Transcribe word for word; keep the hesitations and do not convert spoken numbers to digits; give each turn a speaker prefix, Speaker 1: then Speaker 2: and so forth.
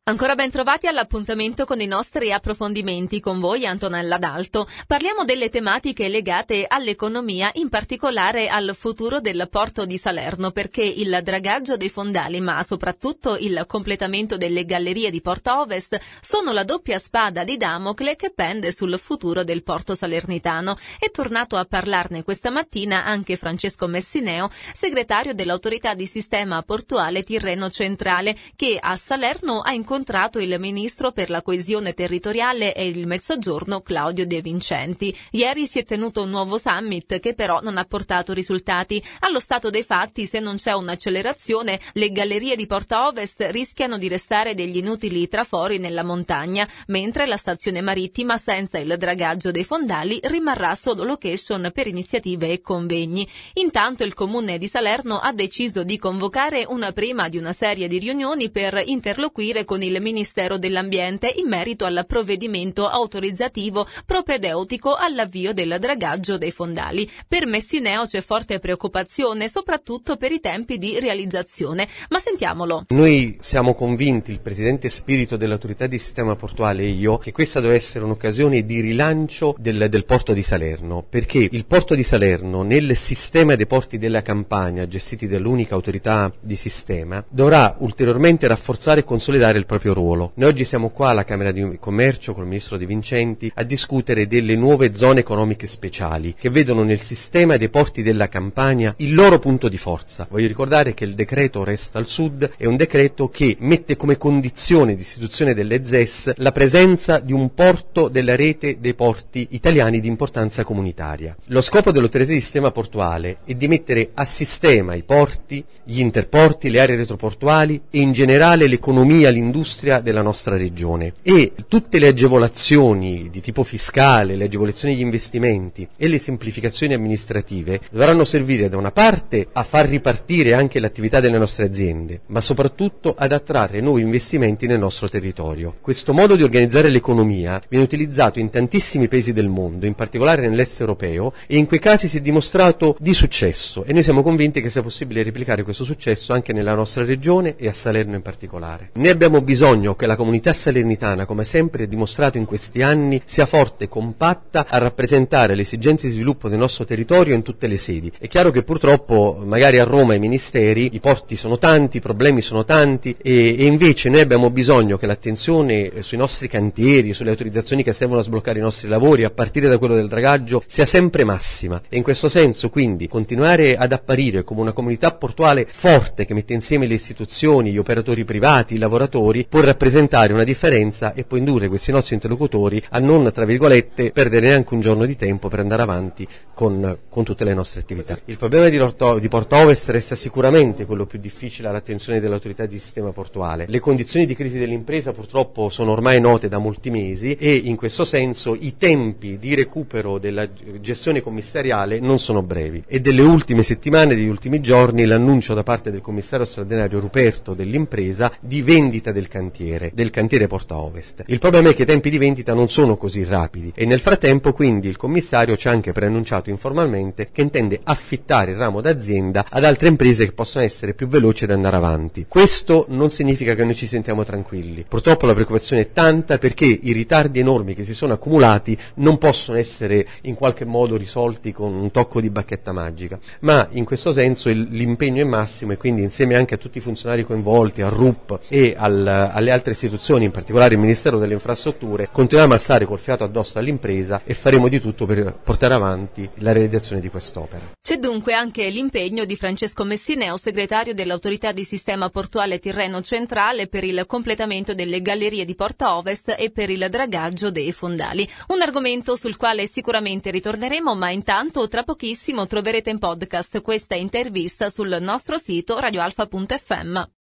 Speaker 1: Ancora ben trovati all'appuntamento con i nostri approfondimenti, con voi Antonella Dalto. Parliamo delle tematiche legate all'economia, in particolare al futuro del porto di Salerno, perché il dragaggio dei fondali, ma soprattutto il completamento delle gallerie di Porta Ovest, sono la doppia spada di Damocle che pende sul futuro del porto salernitano. È tornato a parlarne questa mattina anche Francesco Messineo, segretario dell'autorità di sistema portuale Tirreno Centrale, che a Salerno ha incontrato incontrato il ministro per la coesione territoriale e il Mezzogiorno Claudio De Vincenti. Ieri si è tenuto un nuovo summit che però non ha portato risultati. Allo stato dei fatti, se non c'è un'accelerazione, le gallerie di Porta Ovest rischiano di restare degli inutili trafori nella montagna, mentre la stazione marittima senza il dragaggio dei fondali rimarrà solo location per iniziative e convegni. Intanto il comune di Salerno ha deciso di convocare una prima di una serie di riunioni per interloquire con il Ministero dell'Ambiente in merito al provvedimento autorizzativo propedeutico all'avvio del dragaggio dei fondali. Per Messineo c'è forte preoccupazione, soprattutto per i tempi di realizzazione. Ma sentiamolo.
Speaker 2: Noi siamo convinti, il Presidente Spirito dell'Autorità di Sistema Portuale e io, che questa deve essere un'occasione di rilancio del, del porto di Salerno, perché il porto di Salerno, nel sistema dei porti della Campania, gestiti dall'unica autorità di sistema, dovrà ulteriormente rafforzare e consolidare il proprio ruolo. Noi oggi siamo qua alla Camera di Commercio con il Ministro De Vincenti a discutere delle nuove zone economiche speciali che vedono nel sistema dei porti della Campania il loro punto di forza. Voglio ricordare che il decreto Resta al Sud è un decreto che mette come condizione di istituzione delle Z E S la presenza di un porto della rete dei porti italiani di importanza comunitaria. Lo scopo dell'autorità di sistema portuale è di mettere a sistema i porti, gli interporti, le aree retroportuali e in generale l'economia, l'industria della nostra regione, e tutte le agevolazioni di tipo fiscale, le agevolazioni agli investimenti e le semplificazioni amministrative dovranno servire da una parte a far ripartire anche l'attività delle nostre aziende, ma soprattutto ad attrarre nuovi investimenti nel nostro territorio. Questo modo di organizzare l'economia viene utilizzato in tantissimi paesi del mondo, in particolare nell'est europeo, e in quei casi si è dimostrato di successo, e noi siamo convinti che sia possibile replicare questo successo anche nella nostra regione e a Salerno in particolare. Ne abbiamo bisogno che la comunità salernitana, come sempre ha dimostrato in questi anni, sia forte e compatta a rappresentare le esigenze di sviluppo del nostro territorio in tutte le sedi. È chiaro che purtroppo magari a Roma i ministeri, i porti sono tanti, i problemi sono tanti, e, e invece noi abbiamo bisogno che l'attenzione sui nostri cantieri, sulle autorizzazioni che servono a sbloccare i nostri lavori, a partire da quello del dragaggio, sia sempre massima. E in questo senso quindi continuare ad apparire come una comunità portuale forte che mette insieme le istituzioni, gli operatori privati, i lavoratori, può rappresentare una differenza e può indurre questi nostri interlocutori a non, tra virgolette, perdere neanche un giorno di tempo per andare avanti con, con tutte le nostre attività. Il problema di, Porto, di Porta Ovest resta sicuramente quello più difficile all'attenzione dell'autorità di sistema portuale. Le condizioni di crisi dell'impresa purtroppo sono ormai note da molti mesi, e in questo senso i tempi di recupero della gestione commissariale non sono brevi. E delle ultime settimane, degli ultimi giorni, l'annuncio da parte del commissario straordinario Ruperto dell'impresa di vendita del cantiere, del cantiere Porta Ovest. Il problema è che i tempi di vendita non sono così rapidi, e nel frattempo quindi il commissario ci ha anche preannunciato informalmente che intende affittare il ramo d'azienda ad altre imprese che possono essere più veloci ad andare avanti. Questo non significa che noi ci sentiamo tranquilli. Purtroppo la preoccupazione è tanta, perché i ritardi enormi che si sono accumulati non possono essere in qualche modo risolti con un tocco di bacchetta magica, ma in questo senso il, l'impegno è massimo, e quindi insieme anche a tutti i funzionari coinvolti, al R U P e al alle altre istituzioni, in particolare il Ministero delle Infrastrutture, continuiamo a stare col fiato addosso all'impresa e faremo di tutto per portare avanti la realizzazione di quest'opera.
Speaker 1: C'è dunque anche l'impegno di Francesco Messineo, segretario dell'autorità di sistema portuale Tirreno Centrale, per il completamento delle gallerie di Porta Ovest e per il dragaggio dei fondali. Un argomento sul quale sicuramente ritorneremo, ma intanto tra pochissimo troverete in podcast questa intervista sul nostro sito radioalfa punto effe emme.